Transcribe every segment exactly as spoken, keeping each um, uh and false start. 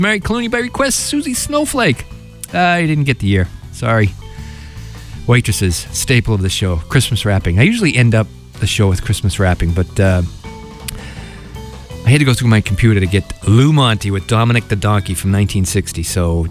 Mary Clooney by request, Susie Snowflake. Uh, I didn't get the year. Sorry. Waitresses, staple of the show. Christmas wrapping. I usually end up the show with Christmas wrapping, but uh, I had to go through my computer to get Lou Monte with Dominic the Donkey from nineteen sixty, so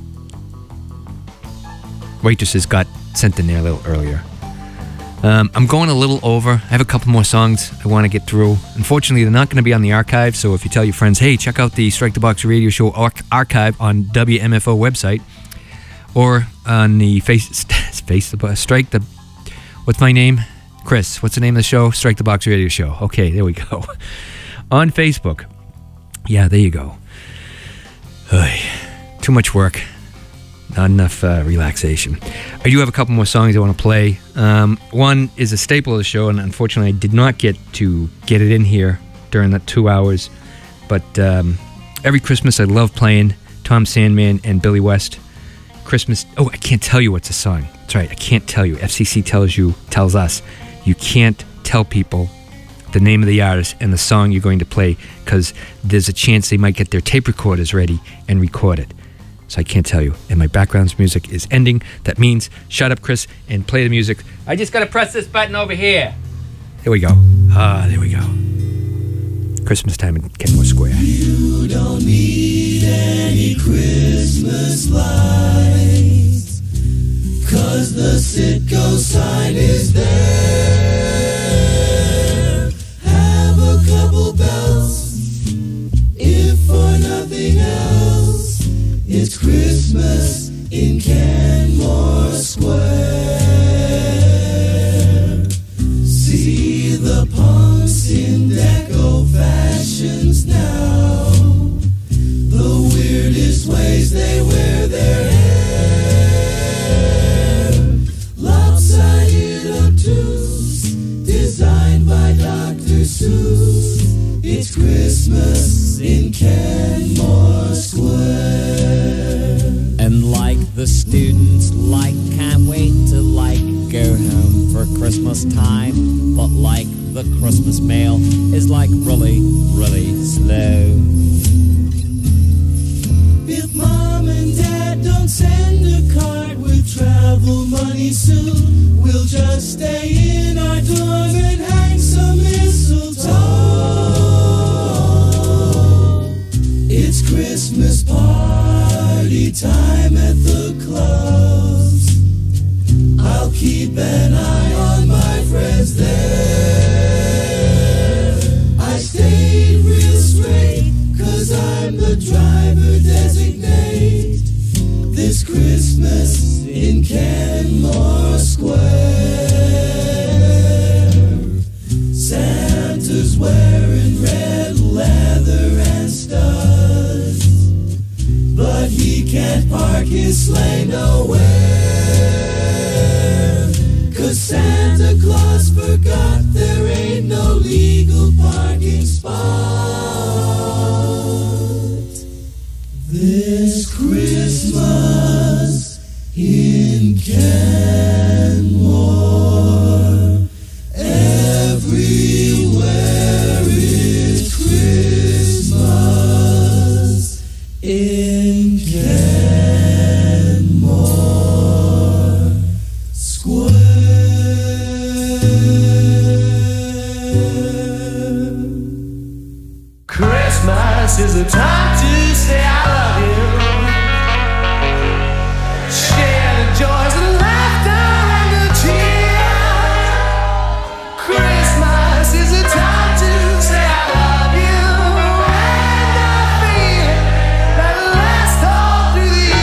Waitresses got sent in there a little earlier. Um, I'm going a little over. I have a couple more songs I want to get through. Unfortunately, they're not going to be on the archive, so if you tell your friends, hey, check out the Strike the Box Radio Show arch- archive on W M F O website, or on the face, face the Strike the, what's my name? Chris, what's the name of the show? Strike the Box Radio Show. Okay, there we go. On Facebook. Yeah, there you go. Oy, too much work. Not enough uh, relaxation. I do have a couple more songs I want to play. Um, one is a staple of the show, and unfortunately I did not get to get it in here during that two hours. But um, every Christmas I love playing Tom Sandman and Billy West. Christmas... Oh, I can't tell you what's a song. That's right, I can't tell you. F C C tells you, tells us, you can't tell people the name of the artist and the song you're going to play, because there's a chance they might get their tape recorders ready and record it. So I can't tell you. And my background music is ending. That means shut up, Chris, and play the music. I just got to press this button over here. There we go. Ah, there we go. Christmas time in Kenmore Square. You don't need any Christmas lights, 'cause the Citgo sign is there. Have a couple bells, if for nothing else. It's Christmas in Kenmore Square. See the punks in deco fashions now. The weirdest ways they wear their hair. Lopsided obtuse, designed by Doctor Seuss. It's Christmas in Kenmore Square. And like the students, like, can't wait to, like, go home for Christmas time. But like the Christmas mail is, like, really, really slow. If mom and dad don't send a card with travel money soon, we'll just stay in our dorm and hang some mistletoe. It's Christmas party time at the clubs. I'll keep an eye on my friends there. I stayed real straight, 'cause I'm the driver designate. This Christmas in Kenmore Square. Santa's wearing red leather and studs, but he can't park his sleigh nowhere, 'cause Santa Claus forgot there ain't no legal parking spot. This Christmas in Kenmore, everywhere is Christmas in Kenmore Square. Christmas is a time to say I love you, share the joys and laughter and the cheer. Christmas is a time to say I love you, and I feel that lasts all through the year.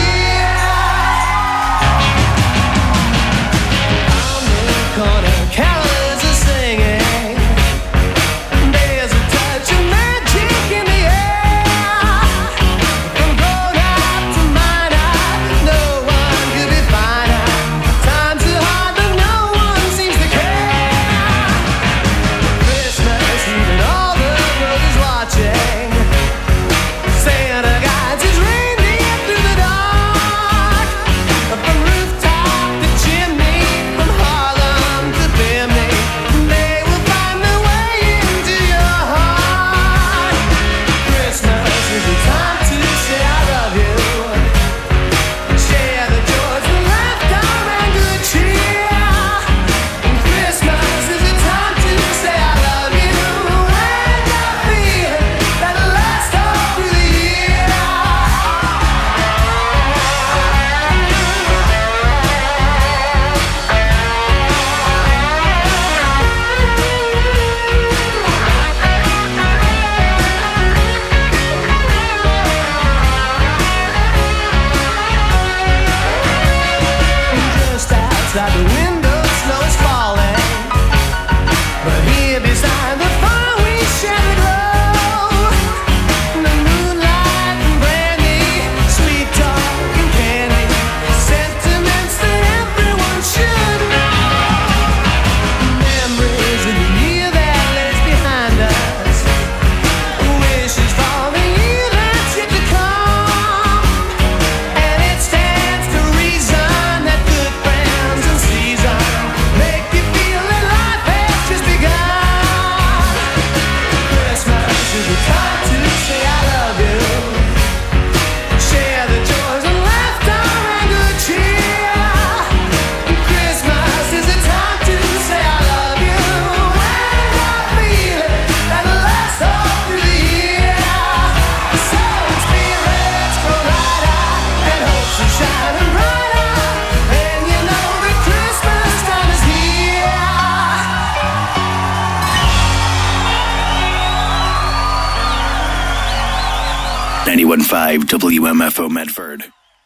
one five W M F O Medford.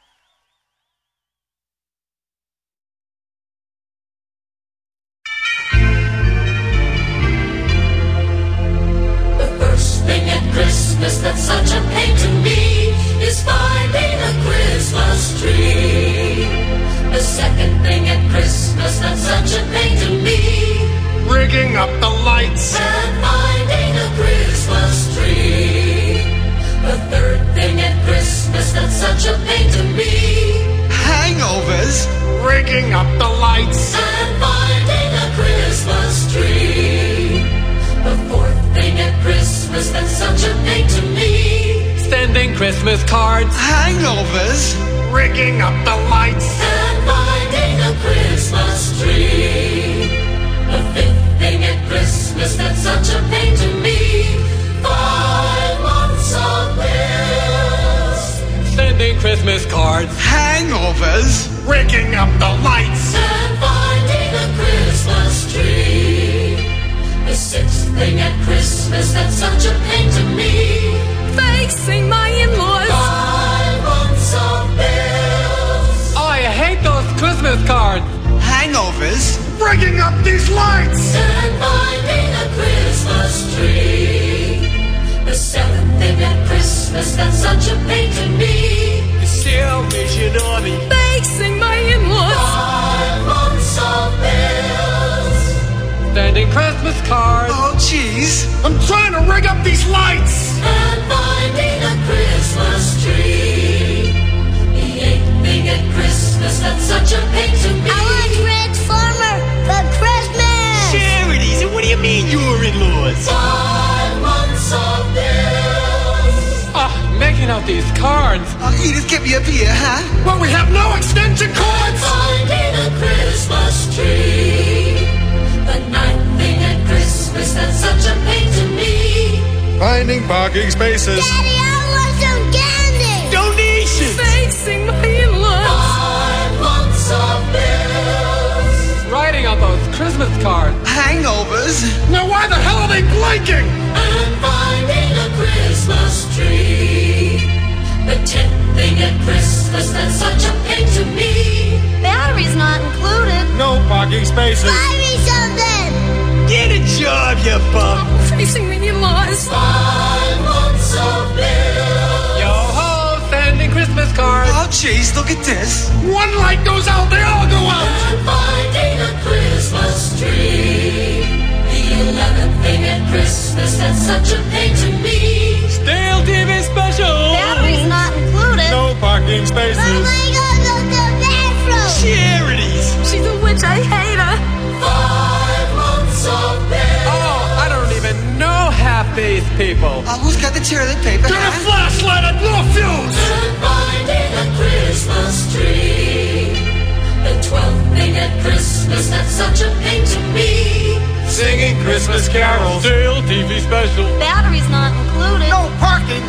The first thing at Christmas that's such a pain to me is finding a Christmas tree. The second thing at Christmas that's such a pain to me, rigging up the lights and finding a Christmas tree. The third thing at Christmas that's such a pain to me, hangovers, rigging up the lights and finding a Christmas tree. The fourth thing at Christmas that's such a pain to me, sending Christmas cards, hangovers, rigging up the lights and finding a Christmas tree. The fifth thing at Christmas that's such a pain to me, five months of bills, sending Christmas cards, hangovers, rigging up the lights and finding a Christmas tree. The sixth thing at Christmas that's such a pain to me, facing my in-laws, five months of bills. Oh, I hate those Christmas cards, hangovers, rigging up these lights and finding a Christmas tree. The seventh thing at Christmas that's such a pain to me, Salvation Army, facing my in-laws, five months of bills, sending Christmas cards. Oh, jeez. I'm trying to rig up these lights and finding a Christmas tree. The eighth thing at Christmas that's such a pain to me, I want Transformer for Christmas. Charities, and what do you mean your in-laws? five months of bills. Ah, making out these cards. Oh, Edith, get me up here, huh? Well, we have no extension cords. Finding a Christmas tree. The ninth thing at Christmas that's such a pain to me, Finding parking spaces. Daddy, I want some candy. Donations. facing my in-laws, five months of bills, Writing on those Christmas cards. Hangovers. Now why the hell are they blinking? and finding a Christmas tree. The tenth thing at Christmas that's such a pain to me, Battery's not included. No parking spaces. Buy me something. Get a job, you bum. facing my in-laws, five months of bills. Yo ho, sending Christmas cards. Oh, jeez, look at this. One light goes out, they all go out. And finding a Christmas tree. The eleventh thing at Christmas that's such a pain to me, Stale T V special. Battery's not included. No parking spaces. Mama, I gotta go to the bathroom. Charities. she's a witch, I hate her. Five months of bills. Oh, I don't even know half these people. Oh, who's got the toilet paper, Get a huh? flashlight and no fuse. And finding a Christmas tree. The twelfth thing at Christmas that's such a pain to me, Singing Christmas carols. Stale T V special. Battery's not included. No parking.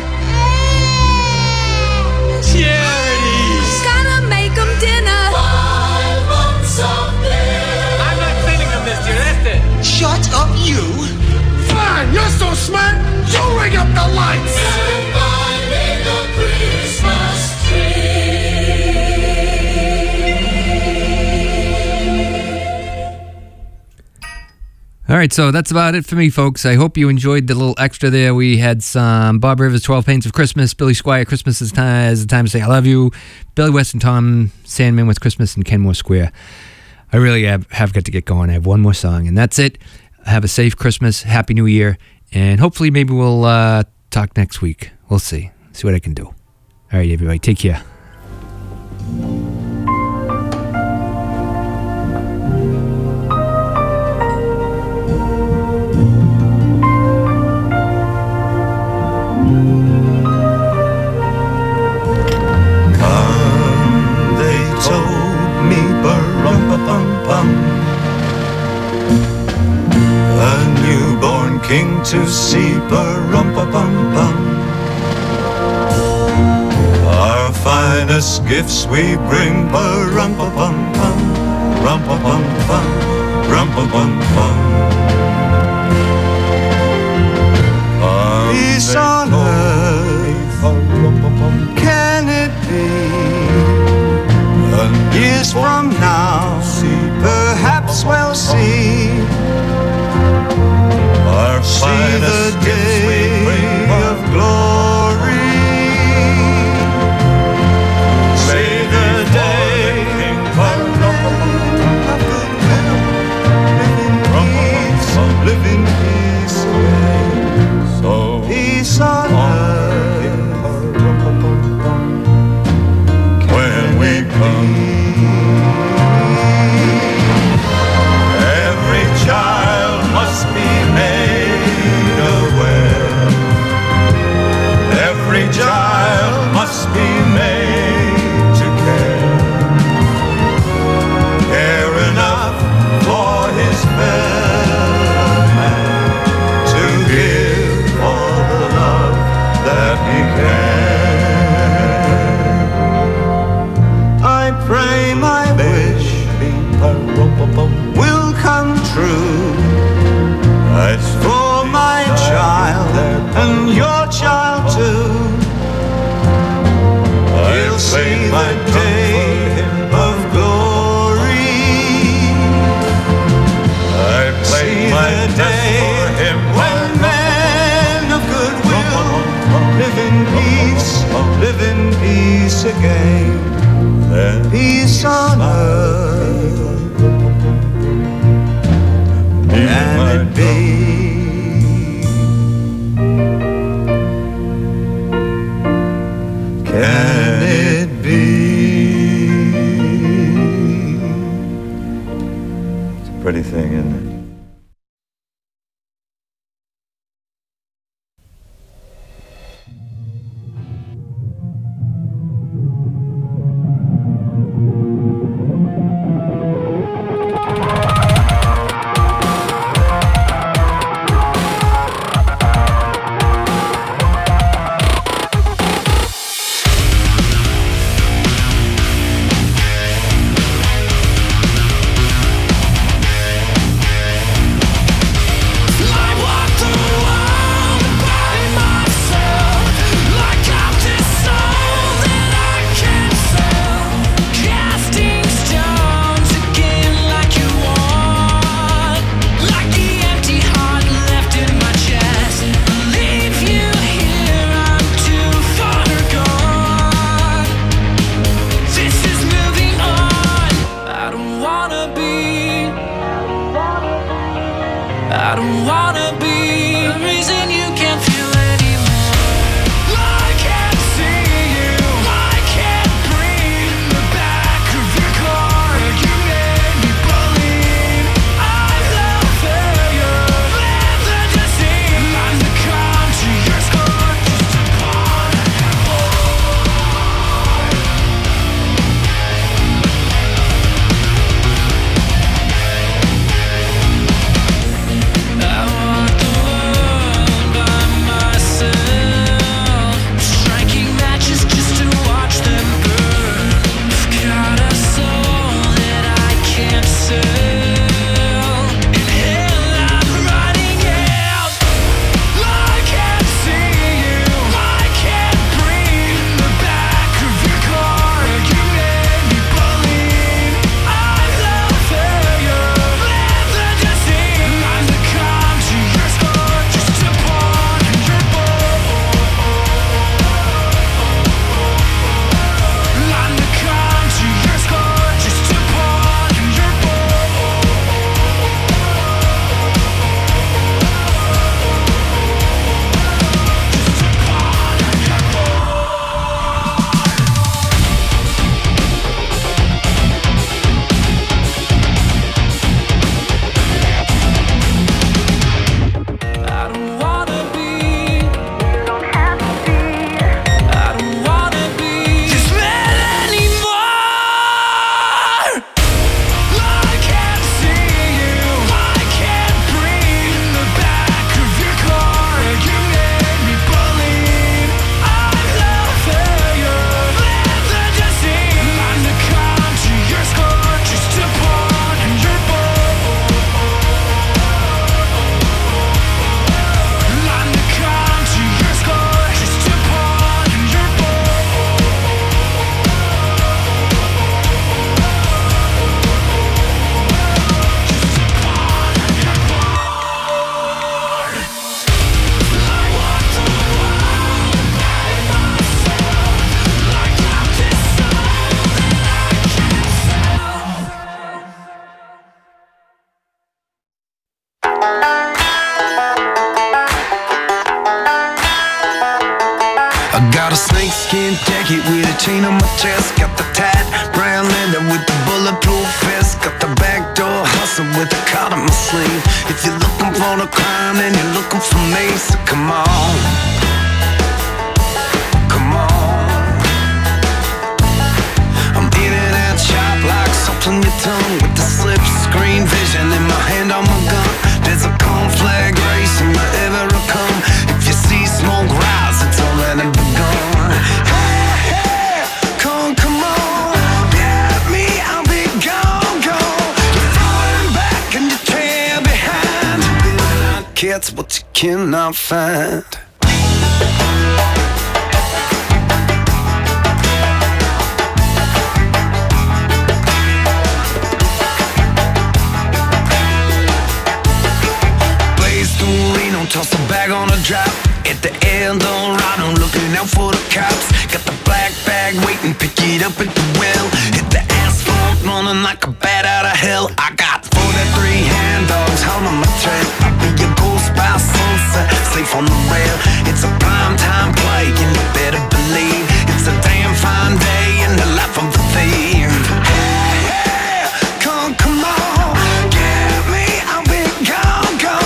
Charities. gotta make them dinner. Five months of bills. I'm not sending them this year, that's it. Shut up, you. Fine, you're so smart. You ring up the lights. And finding a Christmas tree. All right, so that's about it for me, folks. I hope you enjoyed the little extra there. We had some Bob Rivers, twelve Pains of Christmas, Billy Squire, Christmas is time, is the time to say I love you, Billy West and Tom Sandman with Christmas and Kenmore Square. I really have, have got to get going. I have one more song, and that's it. Have a safe Christmas, Happy New Year, and hopefully maybe we'll uh, talk next week. We'll see. See what I can do. All right, everybody, take care. King to see, ba-rum-pa-bum-bum. Our finest gifts we bring, ba-rum-pa-bum-bum, rum-pa-bum-bum, rum-pa-bum-bum. Peace on earth, years from now, perhaps we'll see, our see the day of glory. See the day of goodwill, live in peace, so peace on earth when we come. Every child must be made aware. Every child must be made to care. Care enough for his fellow man, to give all the love that he can. I pray my wish will come true. It's for my child and your child too. He'll see the day of glory. I play my day when men of goodwill live in peace, live in peace again. Peace on earth, can it be? Can it be? It's a pretty thing, isn't it? with a chain on my chest. Got the tight brown leather with the bulletproof vest. Got the backdoor hustle with the card on my sleeve. If you're looking for the crime, then you're looking for me. So come on, come on. I'm in and out sharp like salt on your tongue, with the slip screen vision in my hand on my gun. There's a conflagration wherever I come. If you see smoke rise, it's already begun. Hey, hey, come, come on, get me, I'll be gone, gone. You're falling back and you trail behind. You will not catch what you cannot find. Toss a bag on a drop at the Eldorado, looking out for the cops. Got the black bag waiting, pick it up at the well. Hit the asphalt, running like a bat out of hell. I got forty-three hand dogs holding my trail. I'll be your ghost by sunset, safe on the rail. It's a prime time play, and you better believe it's a damn fine day in the life of a thief. Hey, hey, come, come on, get me, I'll be gone, gone.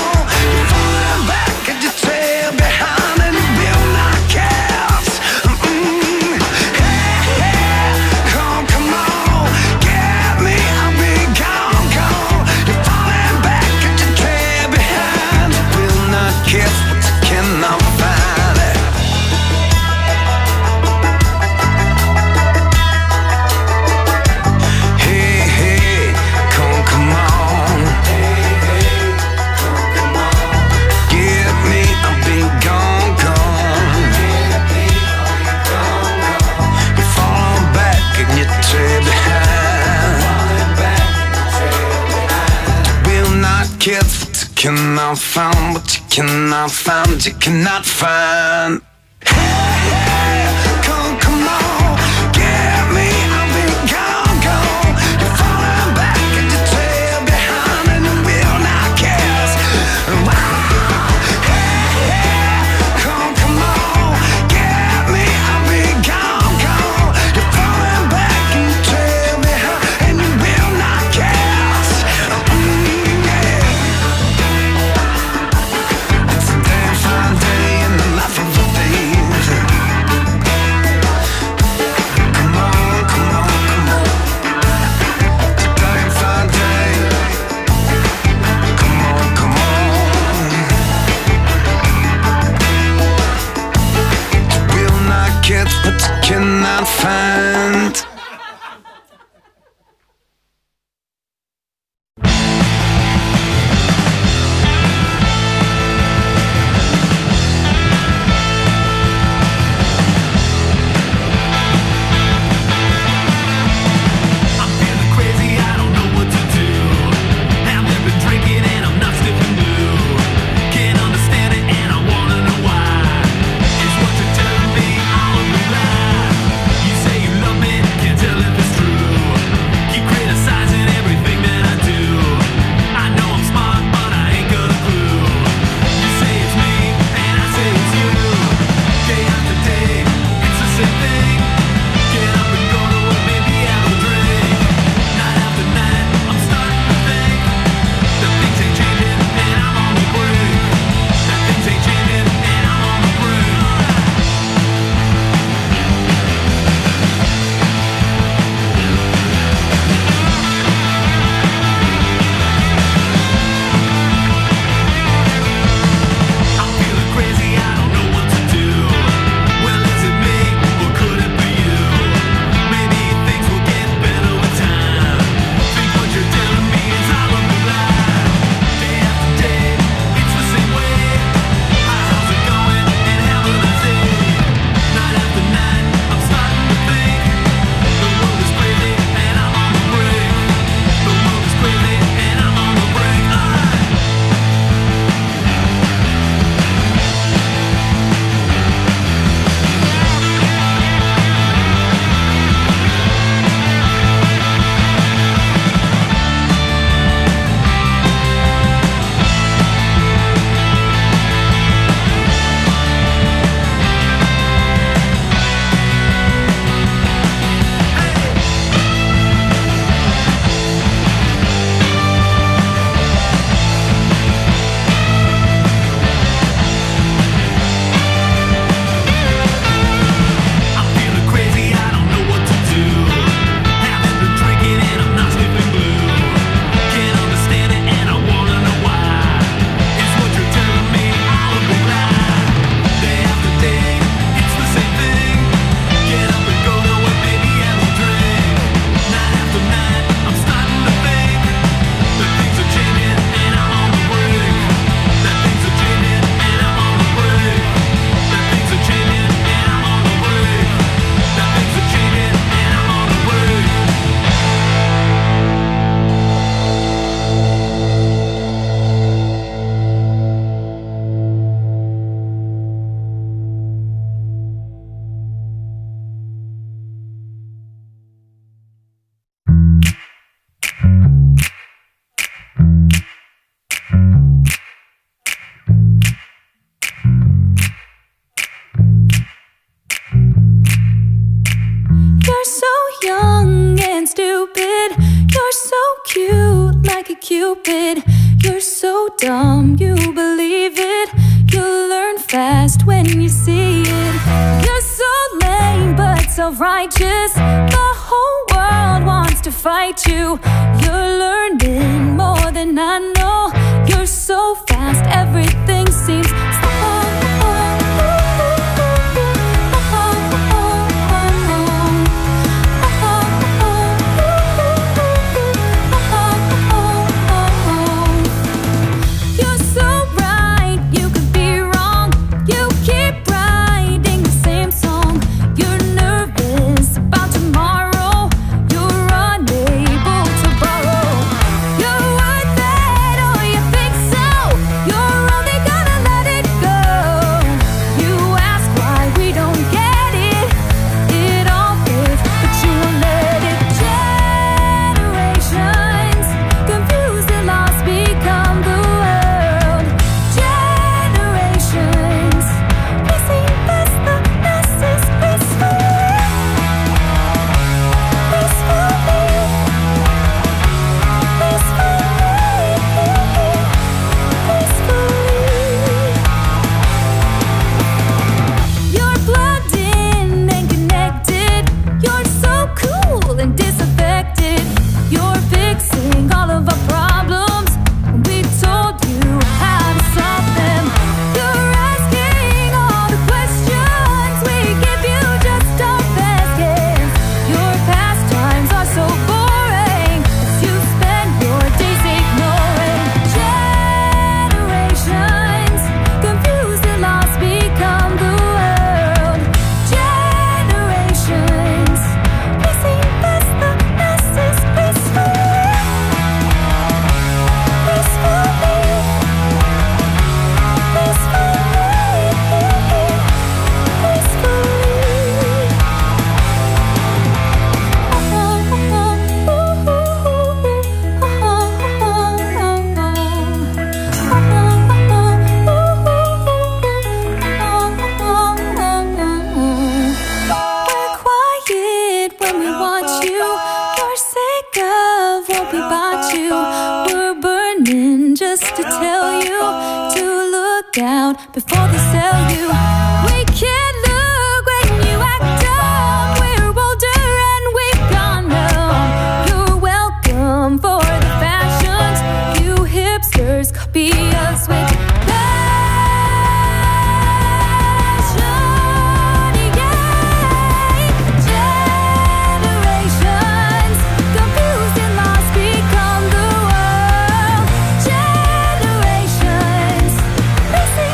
Cannot find what you cannot find, you cannot find. Hey, hey, come, come on, get me, I'll be gone, gone. You're falling back and you trail behind, and you will not guess. Hey, hey, come, come on, get me, I'll be gone, gone. You're falling back and you trail behind, and you will not guess. Mm, yeah. It's a damn fine day in the life of a thief. Cupid. You're so dumb, you believe it. You'll learn fast when you see it. You're so lame but self-righteous. The whole world wants to fight you. You're learning more than I know. You're so fast, everything seems slow. Before they sell you, we can't look when you act dumb. We're older and we've gone numb. You're welcome for the fashions. You hipsters copy us with passion, yeah. Generations confused and lost become the world. Generations missing.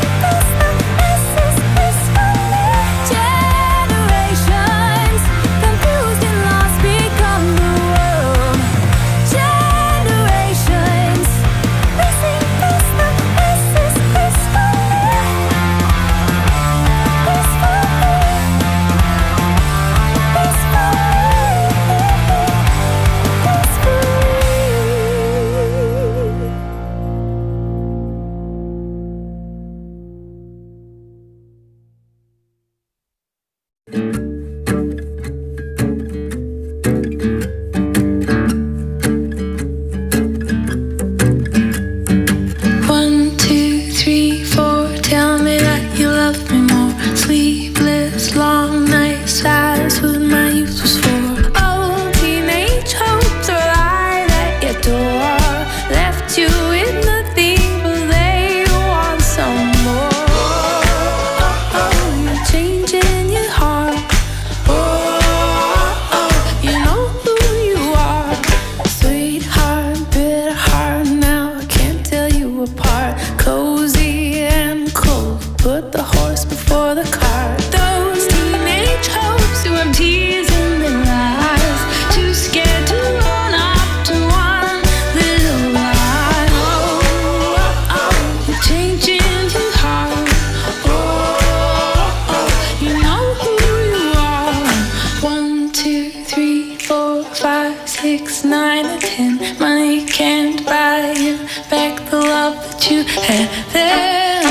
six, nine, or ten. Money can't buy you back the love that you had then.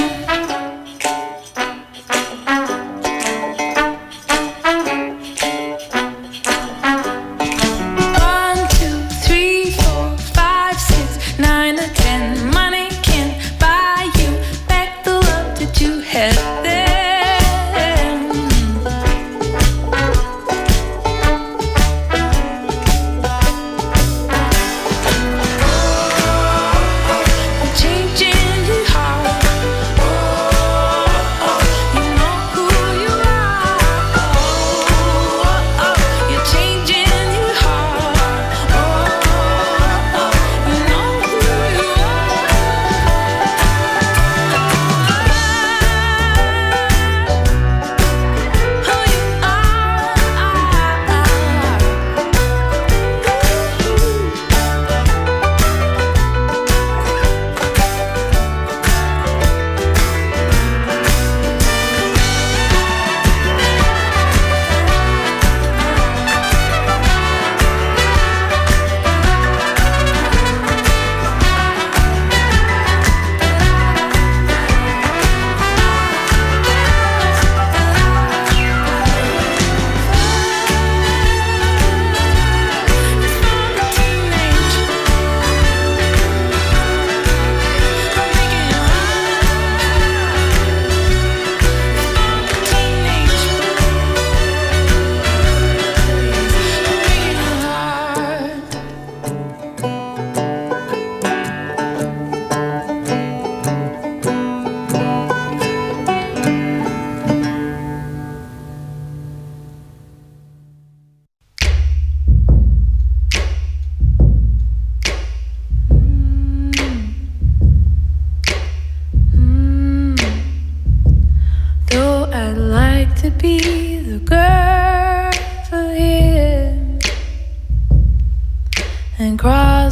One, two, three, four, five, six, nine.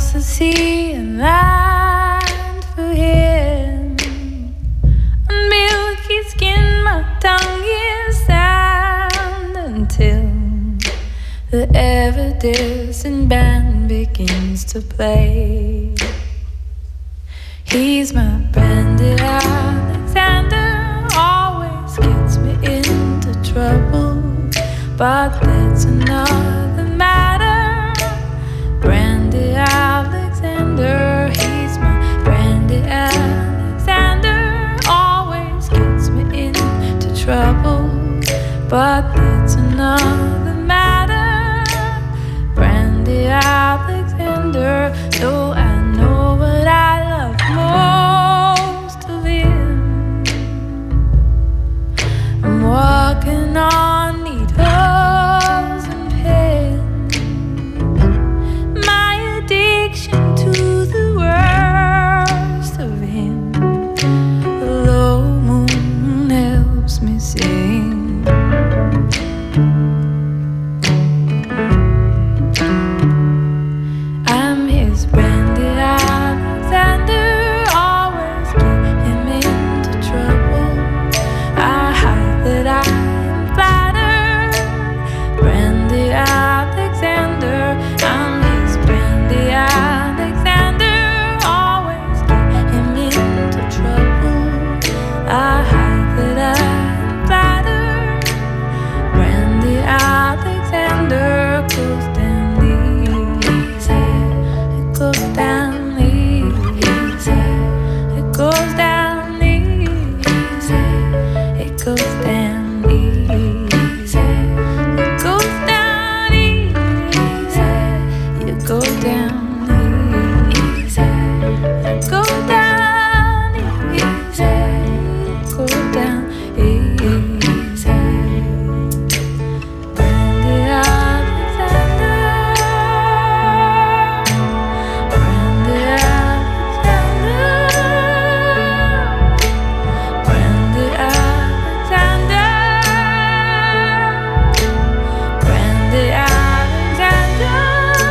across the sea and land for him. On milky skin, my tongue is sand until the ever-distant band begins to play. He's my branded Alexander, always gets me into trouble, but that's another matter. Branded Alexander, he's my branded Alexander, always gets me into trouble, but that's another matter. Branded Alexander, though I know what I love most of him. I'm walking on needles and pins. My addiction to the worst of him. The low moon helps me sing. I'm his branded Alexander, always get him into trouble. I hide that I am flattered. Branded Alexander, I'm his branded Alexander, always get him into trouble. I hide that I am flattered. Branded Alexander goes down easy. It goes down easy. It goes down easy. It goes down easy. It goes down easy. You go down easy. You go down easy. Go down easy. Branded Alexander. Branded Alexander. Branded Alexander. Branded Alexander.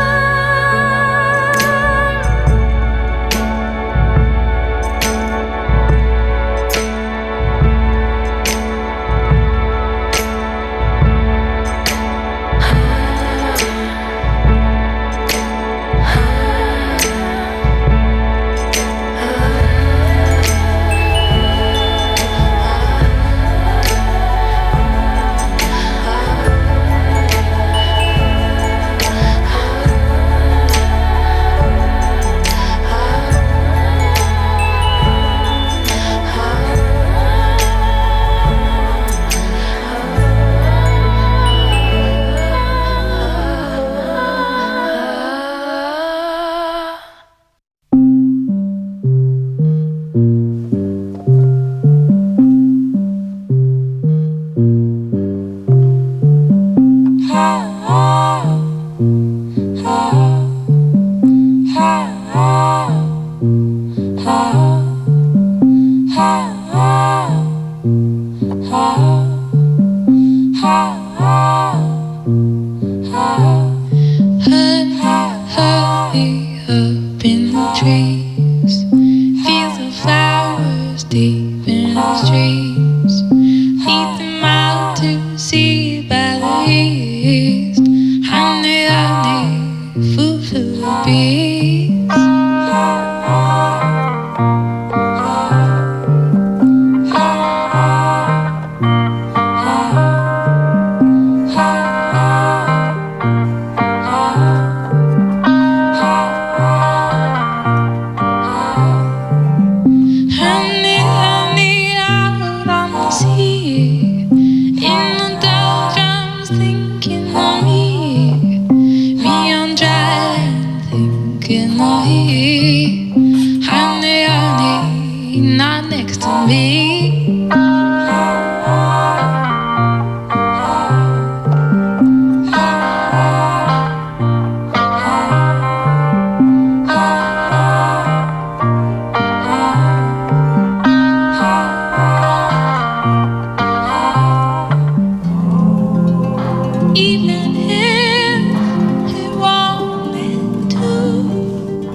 Hurry up in the trees, fields of flowers deep in the streams. Lead them out to sea by the east. Honey, honey, food for the bees. Honey, honey, out on the sea, in the doldrums thinking of me, me on dry land thinking of you. Honey, honey, not next to me. Even if he wanted to,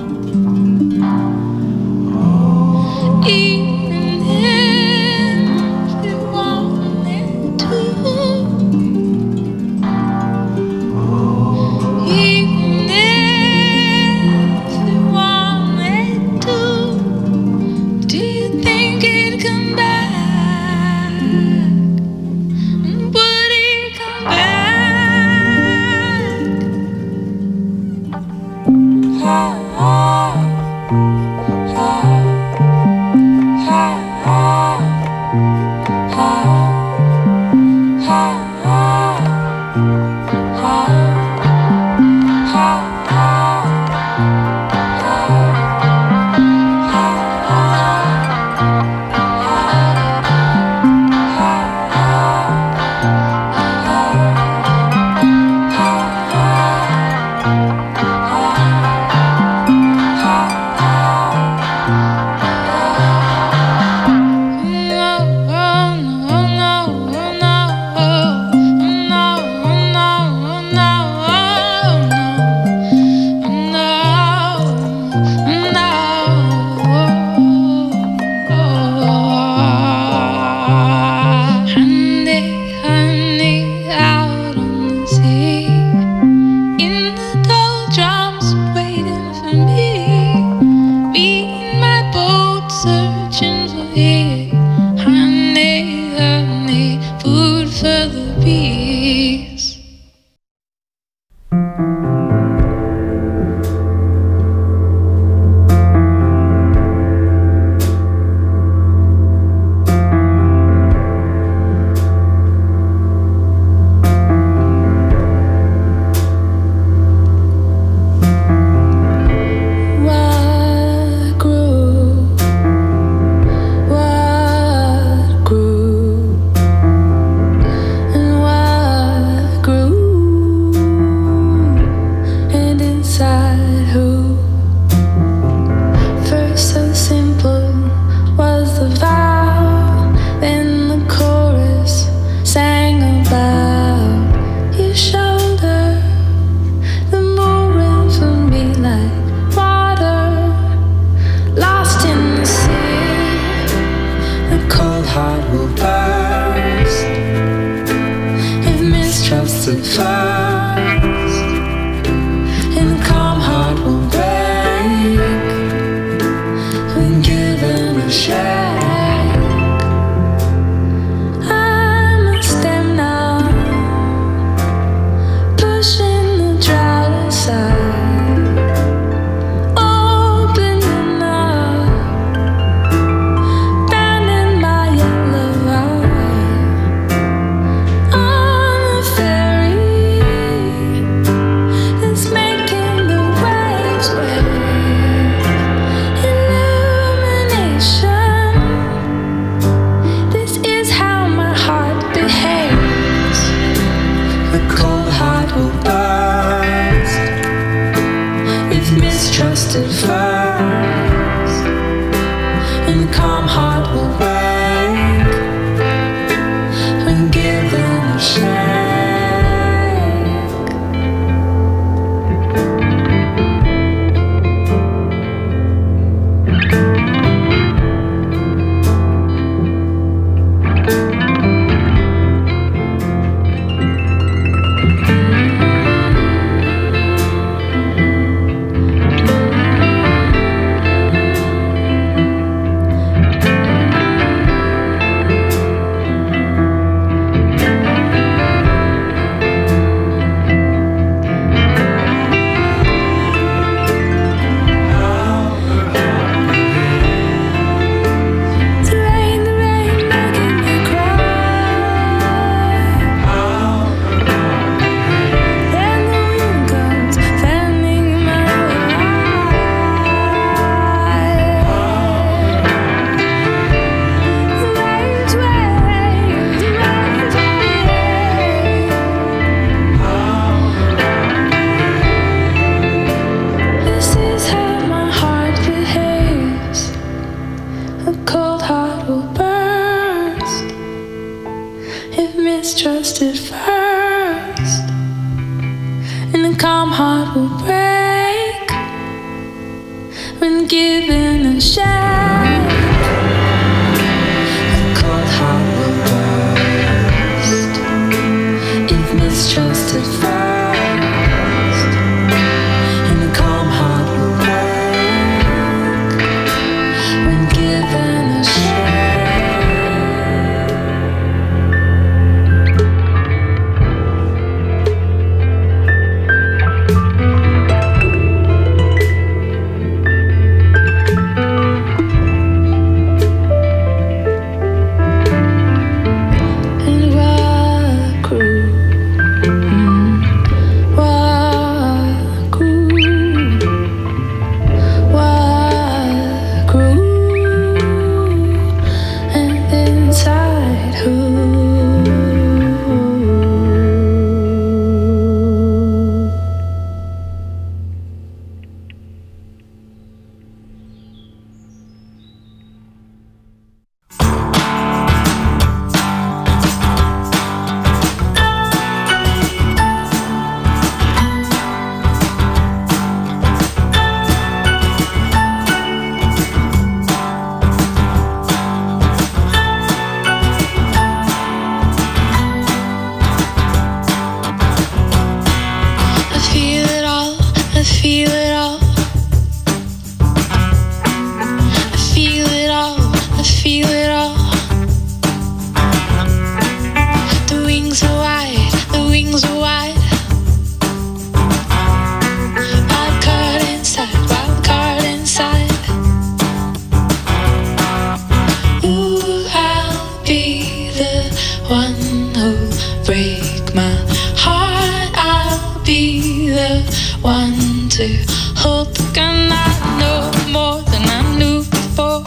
the one to hold the gun. I know more than I knew before.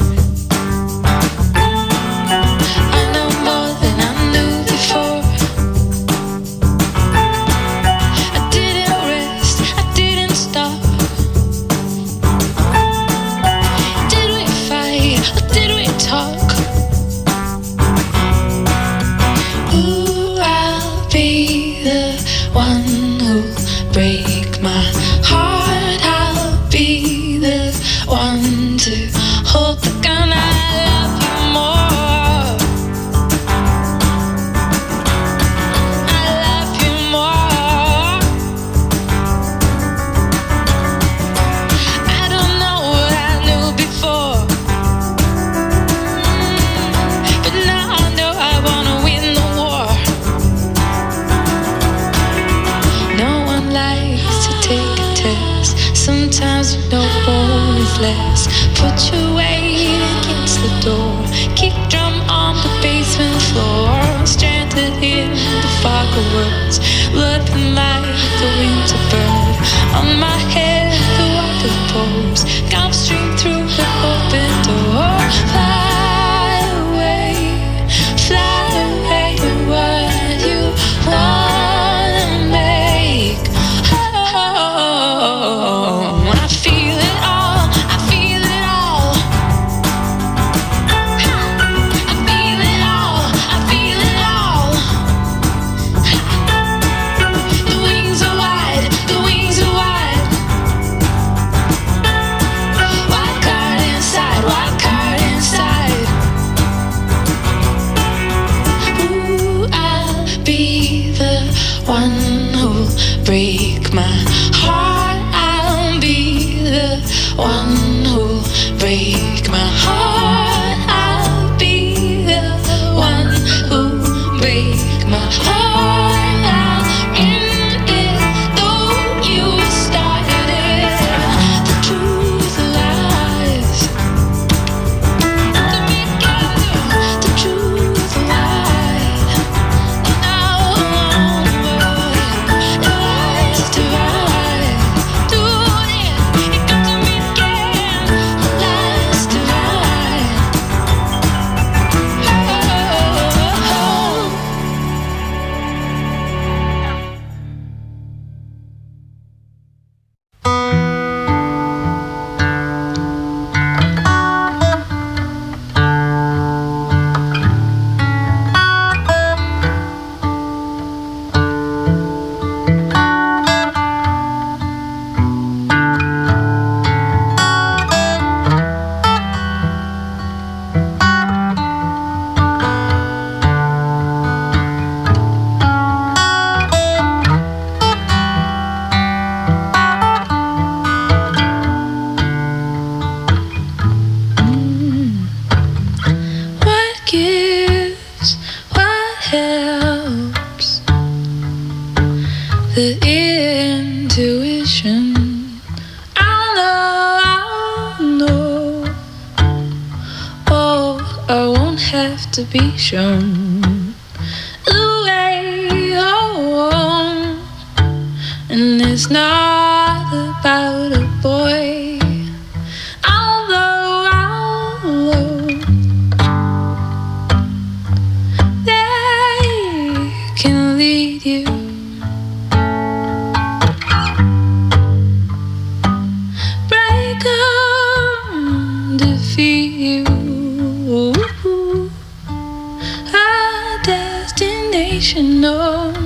I know more than I knew before. I didn't rest, I didn't stop. Did we fight or did we talk? Ooh, I'll be the one who'll break my heart. I'll be the one to hold the gun. I love you more. I love you more. I don't know what I knew before, but now I know I wanna win the war. No one likes to take a test. Sometimes you know more is less. Put your weight against the door. Kick drum on the basement floor. Stranded in the fog of words. Loving like the winter bird. On my head the water pours. Gulf stream through the open door. Fly away, fly away. What you wanna make. Oh, I feel it all, I feel it all. I feel it all, I feel it all. The wings are wide, the wings are wide. Wild card inside, wild card inside. Ooh, I'll be the one who'll break my heart. I'll be the one who'll break my heart. I'll be the one who'll break my heart. I'll end it though you started it. The truth lies. The truth lies. Lies divide. Do it. It got to me again. Lies divide. Oh. What gives, what helps? The intuition. I'll know, I'll know. Oh, I won't have to be shown the way home. And it's not about a boy. Although, although they can lead you. Break 'em, defeat you. A destination known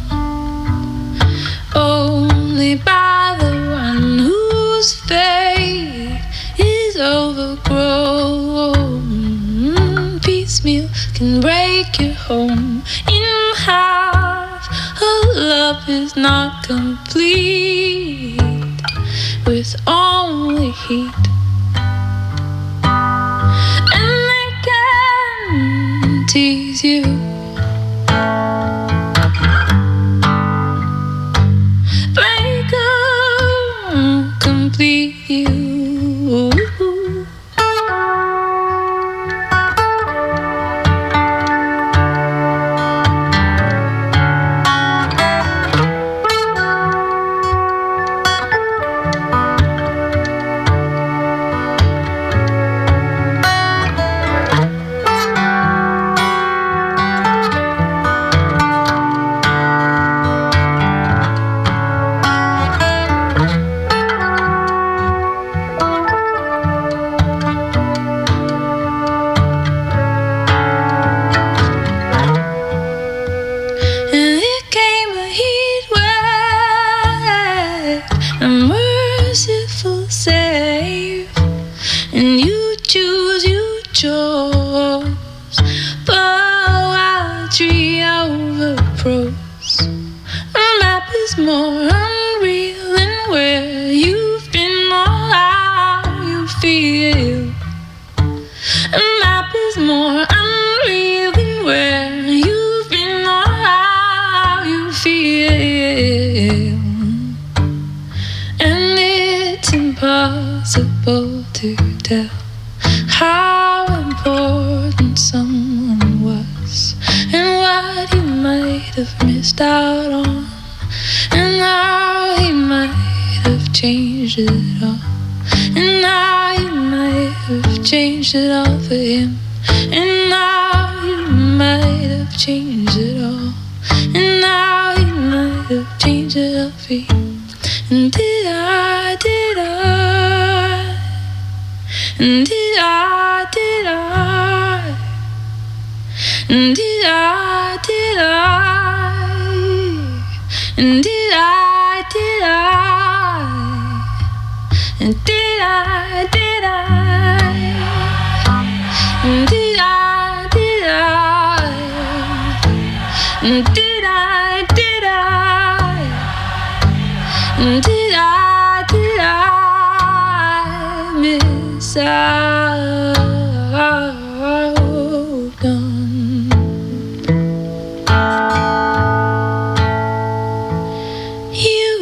only by the one whose fate is overgrown. Piecemeal can break your home in half. Her love is not complete with only heat. And they can tease you. Break 'em, complete you. impossible to tell how important someone was and what he might have missed out on, and how he might have changed it all, and how he might have changed it all for him, and how he might have changed it all, and how he might have changed it all for you. And did I, did I, and did I, did I, and did I, did I, and did I, did I, and did I, did I, and did I, did I, and did I, did I, and did I, did I miss out gone? You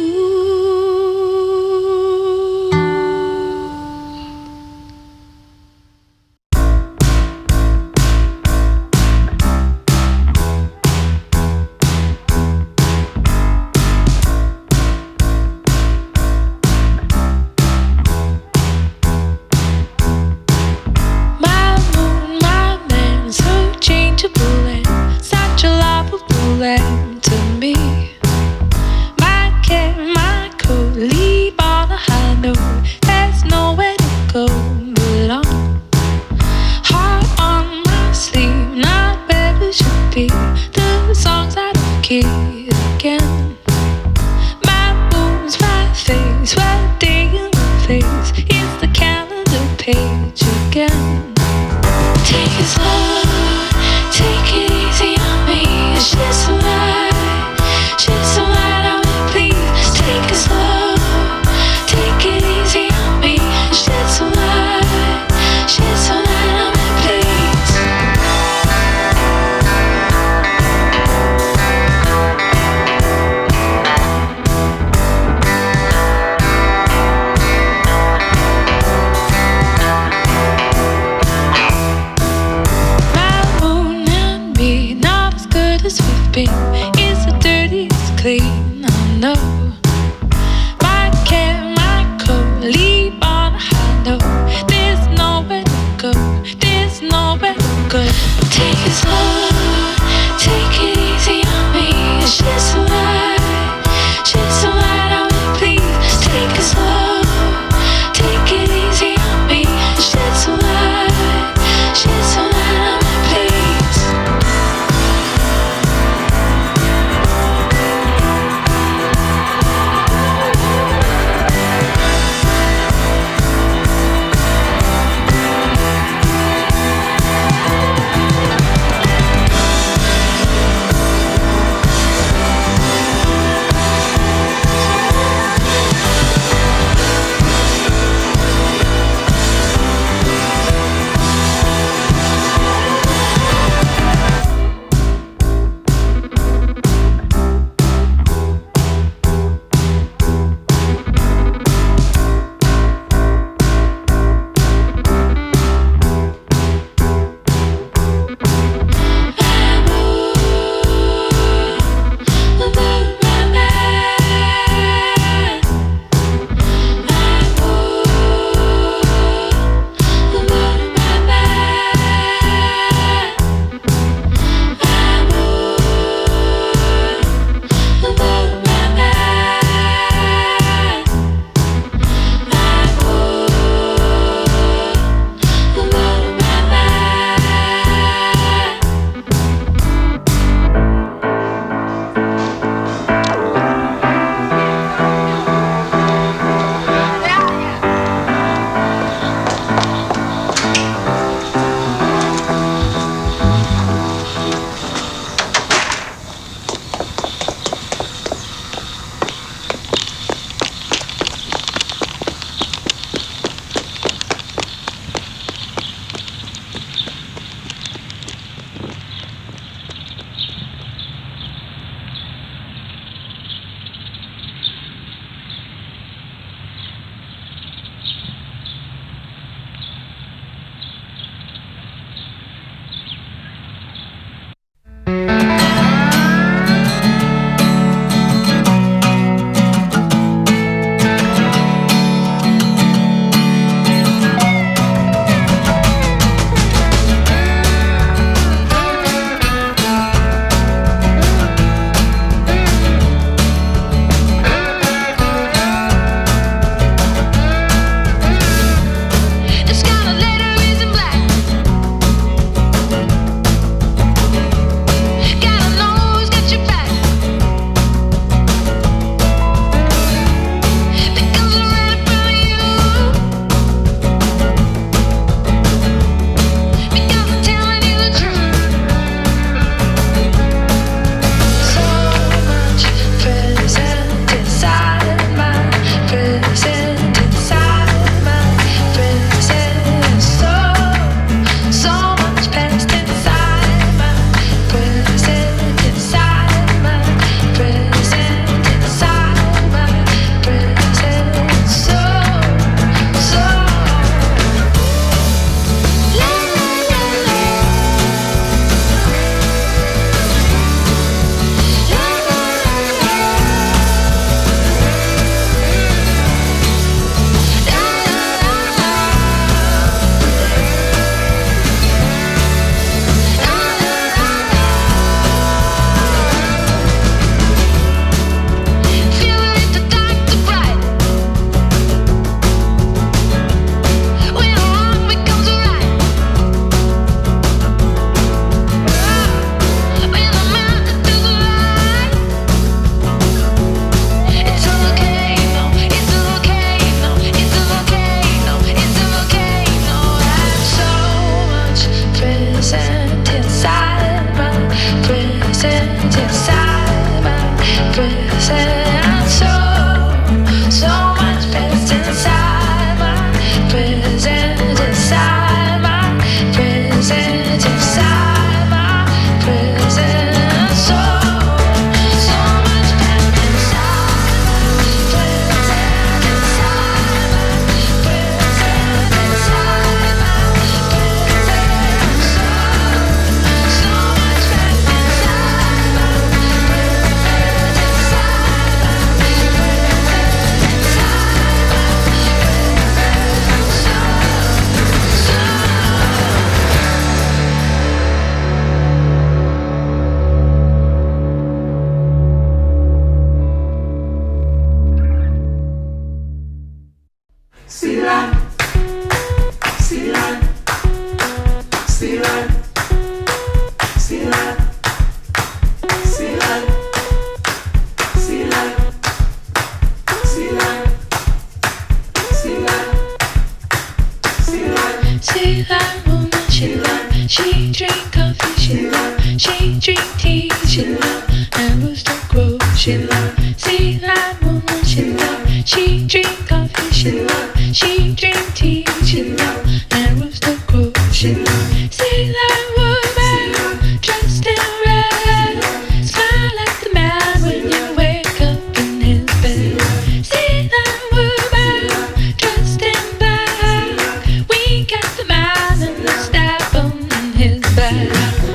drink tea, she love, and rooster crow, she love. See that woman, she love. She drink coffee, she love. She drink tea, she love, and rooster crow, she love. See that woman dressed in red, smile at the man when you wake up in his bed. See that woman dressed in black, wink at the man and stab him in his back.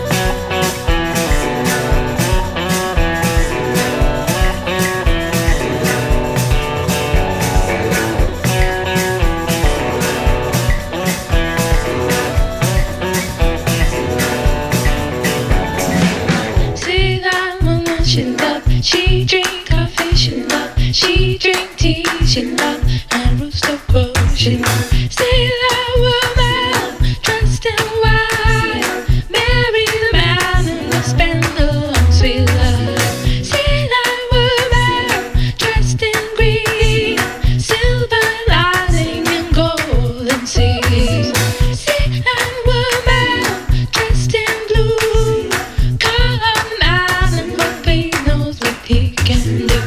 She drink coffee, she love. She drink tea, she love. And rooster crow, she love. See that woman dressed in white, marry the man and they'll spend a long sweet life. See that woman dressed in green, silver lining and golden seas. See that woman dressed in blue, call on the man and hope he knows what he can do.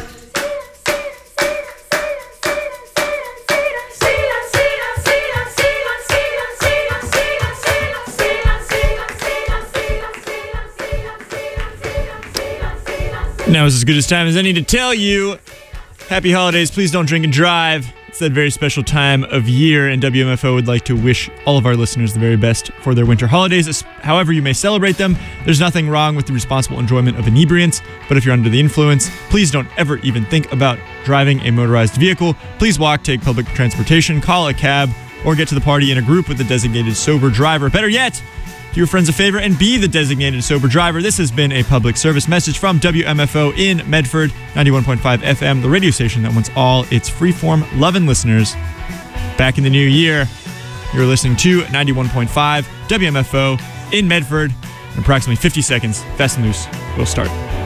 Now is as good a time as any to tell you, happy holidays, please don't drink and drive. It's that very special time of year, and W M F O would like to wish all of our listeners the very best for their winter holidays. However you may celebrate them, there's nothing wrong with the responsible enjoyment of inebriants, but if you're under the influence, please don't ever even think about driving a motorized vehicle. Please walk, take public transportation, call a cab, or get to the party in a group with a designated sober driver. Better yet, do your friends a favor and be the designated sober driver. This has been a public service message from W M F O in Medford, ninety-one point five F M, the radio station that wants all its freeform loving listeners. Back in the new year, you're listening to ninety-one point five W M F O in Medford. In approximately fifty seconds, Fast and Loose will start.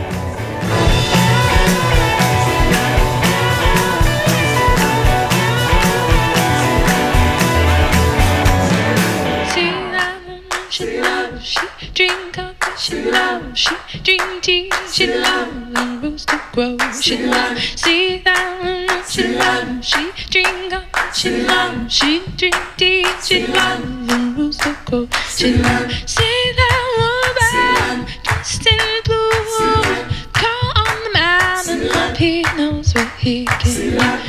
She love, she drink coffee, she love, she drink tea, she love, and rooster crow, she love. See that woman, she love, she drink coffee, she love, she drink tea, she love, and rooster crow, she love. See that woman dressed in blue, call on the man and hope he knows what he can do.